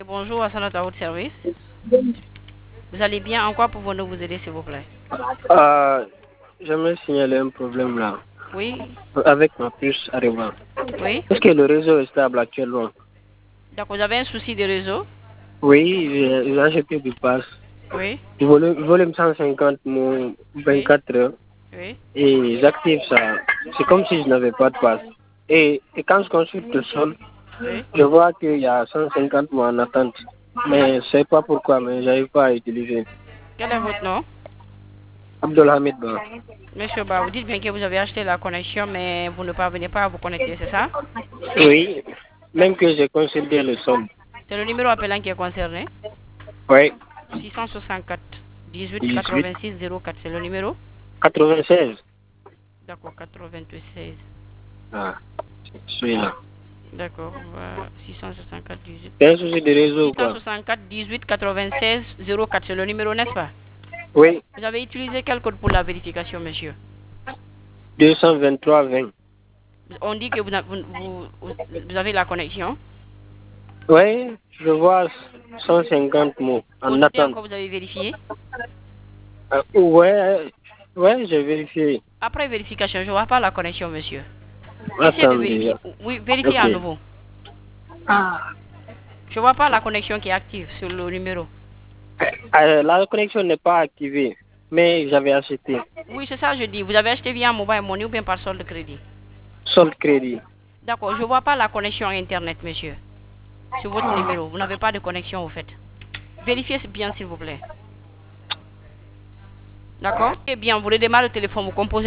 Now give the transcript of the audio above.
Bonjour, à à votre service. Vous allez bien? En quoi pouvons-nous vous aider, s'il vous plaît? J'aimerais signaler un problème là Oui, avec ma puce arrivant. oui. Est-ce que le réseau est stable actuellement? D'accord, vous avez un souci de réseau? Oui, j'ai acheté du pass. Oui, Volume 150 mon oui, 24 heures oui, et j'active ça. C'est comme si je n'avais pas de pass. Et quand je consulte le sol, oui. je vois qu'il y a 150 mois en attente. Mais je ne sais pas pourquoi, mais j'arrive pas à utiliser. Quel est votre nom? Abdelhamid Ba. Monsieur Ba, vous dites bien que vous avez acheté la connexion, mais vous ne parvenez pas à vous connecter, c'est ça? Oui, même que j'ai consulté le sol. C'est le numéro appelant qui est concerné? Oui, 664 18 18 86 04, c'est le numéro? 96. D'accord, 96. Ah, je suis là. D'accord, 664 18. C'est un souci de réseau ou quoi? 664 18 96 04, c'est le numéro, n'est-ce pas? Oui, Vous avez utilisé quel code pour la vérification, monsieur? 223 20. On dit que vous avez la connexion. Oui, je vois 150 mots en Aujourd'hui attente. encore, vous avez vérifié. Ouais, j'ai vérifié. Après vérification, je ne vois pas la connexion, monsieur. Essayez de Attendez. vérifier. Oui, vérifiez Ok. à nouveau. Je ne vois pas la connexion qui est active sur le numéro. La connexion n'est pas activée, mais j'avais acheté. Oui, c'est ça, je dis. Vous avez acheté via mobile money ou bien par solde de crédit? Solde crédit. D'accord, je ne vois pas la connexion Internet, monsieur. Sur votre numéro. Vous n'avez pas de connexion, au fait. Vérifiez bien, s'il vous plaît. D'accord? Eh bien, vous redémarrez le téléphone, vous composez